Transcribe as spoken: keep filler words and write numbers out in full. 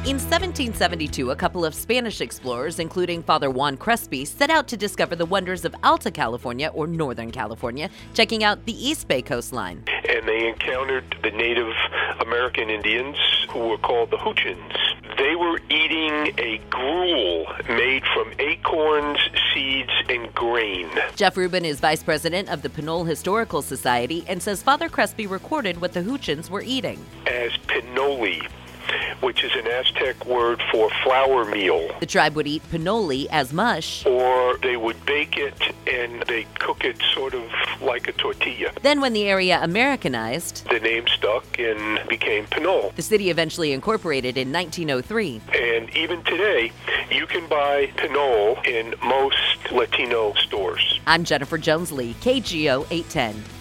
In seventeen seventy-two, a couple of Spanish explorers, including Father Juan Crespi, set out to discover the wonders of Alta California, or Northern California, checking out the East Bay coastline. And they encountered the Native American Indians, who were called the Hoochins. They were eating a gruel made from acorns, seeds, and grain. Jeff Rubin is vice president of the Pinole Historical Society and says Father Crespi recorded what the Hoochins were eating. As pinole, which is an Aztec word for flour meal. The tribe would eat pinole as mush, or they would bake it and they cook it sort of like a tortilla. Then when the area Americanized, the name stuck and became Pinole. The city eventually incorporated in nineteen oh three. And even today, you can buy Pinole in most Latino stores. I'm Jennifer Jones-Lee, K G O eight ten.